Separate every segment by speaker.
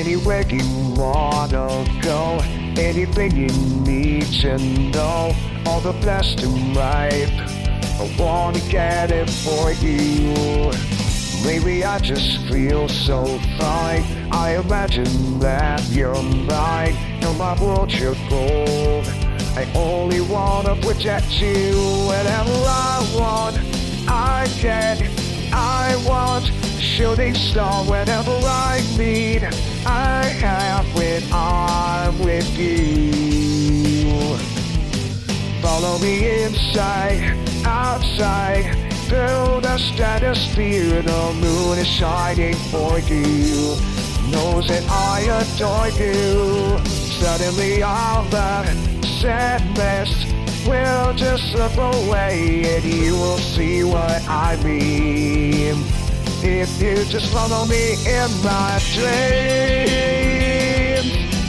Speaker 1: Anywhere you wanna go, anything you need to know, all the best in life, I wanna get it for you. Lately I just feel so fine, I imagine that you're mine. In my world you're gold, I only wanna protect you. Whenever I want, I get, I want. Shooting star whenever I need, I have when I'm with you. Follow me inside, outside, through the stratosphere. The moon is shining for you, knows that I adore you. Suddenly all the sadness will just slip away, and you will see what I mean if you just follow me in my dreams.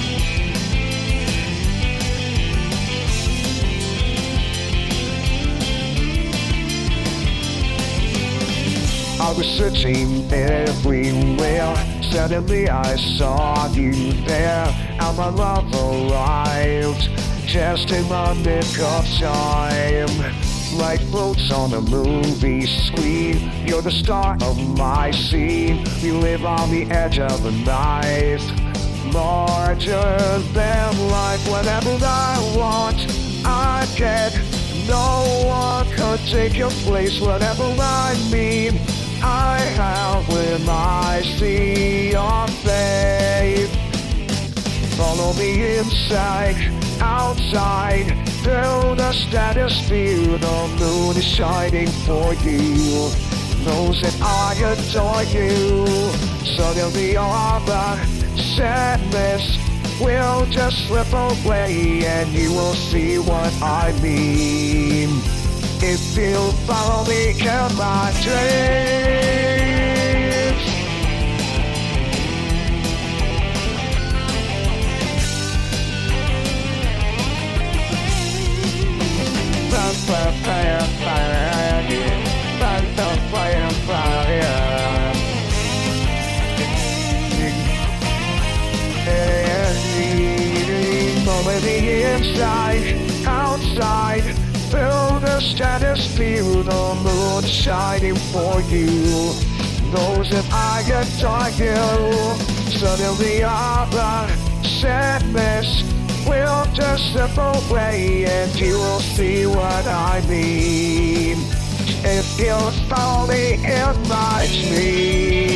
Speaker 1: I was searching everywhere, suddenly I saw you there, and my love arrived just in my nick of time. Like floats on a movie screen, you're the star of my scene. You live on the edge of the night, larger than life. Whatever I want, I get. No one could take your place. Whatever I need, I have when I see your face. Follow me inside, outside, through the stratosphere. The moon is shining for you, knows that I adore you. Suddenly all the sadness will just slip away, and you will see what I mean if you follow me in my dreams. Over the inside, outside, through the stratosphere. The moon shining for you, knows that I adore you. Suddenly all the sadness will just slip away, and you will see what I mean if you follow me in my dreams.